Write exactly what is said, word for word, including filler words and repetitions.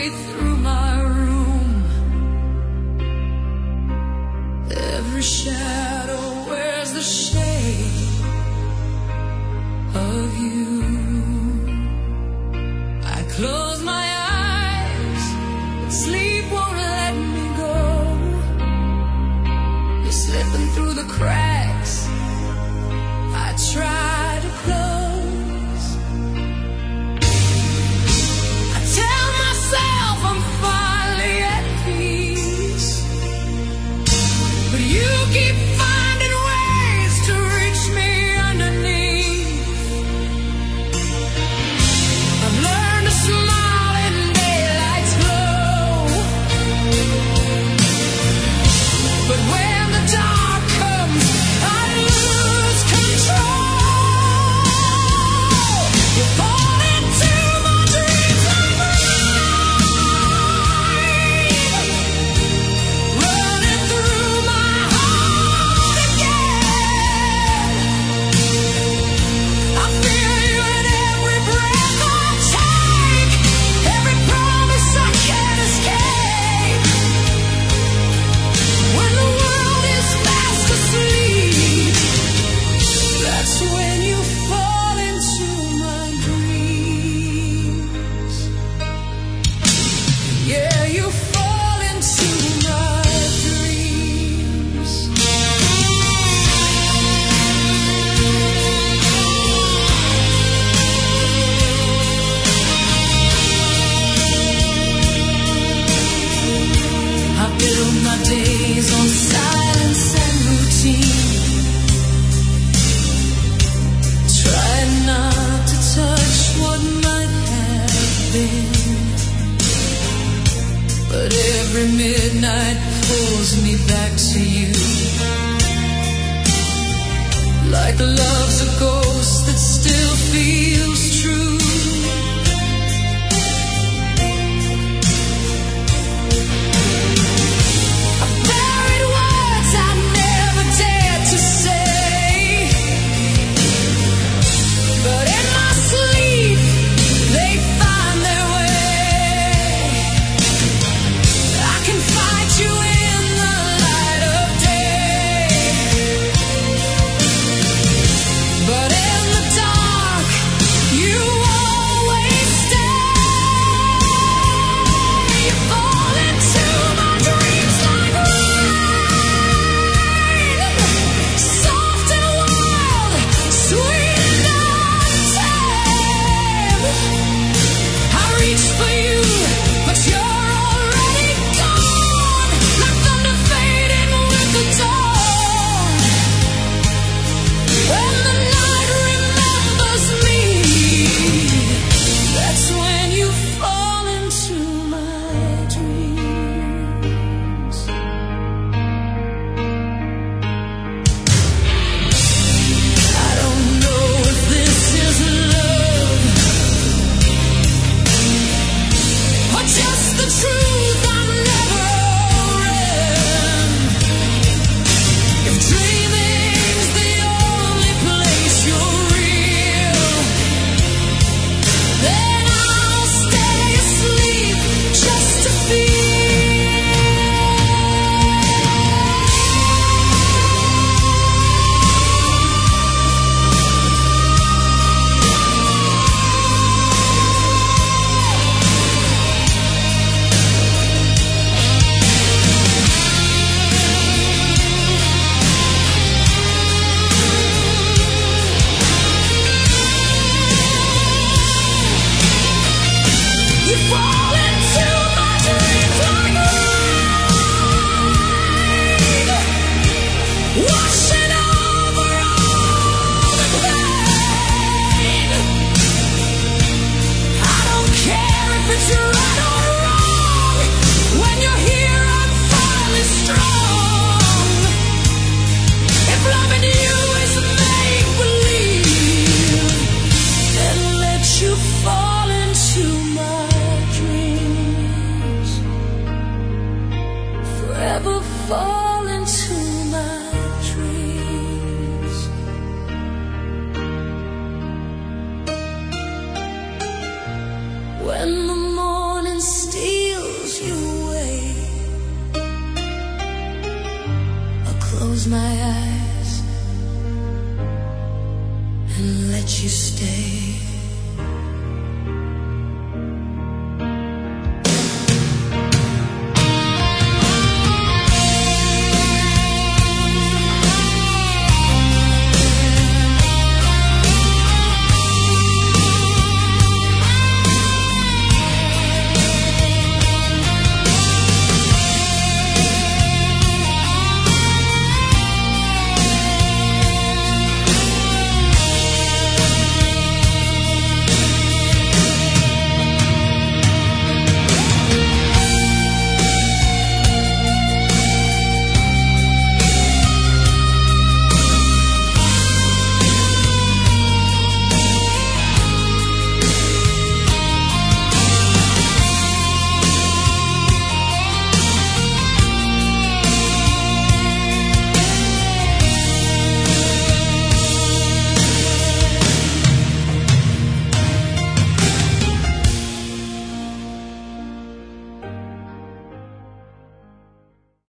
every through my room. Every shadow wears the shade of you. I close my eyes, but sleep won't let me go. You're slipping through the cracks I try to close. I tell myself I'm finally at peace, but you keep finding ways to reach me underneath. I've learned to smile in daylight's glow, but when the dark comes, I lose control. You fall into my dreams like rain, running through my heart again. I feel you in every breath I take, every promise I can't escape. When the world is fast asleep, that's when you fall into my dreams. Yeah, you fall into my dreams. I build my days on silence and routine, try not to touch what might have been, but every midnight pulls me back to you, like love's a ghost that still feels true. I buried words I never dared to say, but in my sleep they find their way. I can fight you in the light of day, but in the dark you always stay. You fall into my dreams like rain, soft and wild, sweet and untamed. I reach for you, but you're already gone, like thunder fading with the dawn. When the night remembers me, that's when you fall into my dreams. I don't know if this is love or just the truth I've never read. If dreaming's the only place you're real, then I'll stay asleep just to feel. You fall into my dreams like rain, washing over all the pain. I don't care if it's right or wrong. When you're here, I'm finally strong. If loving you is make believe, then let you fall into my dreams, forever fall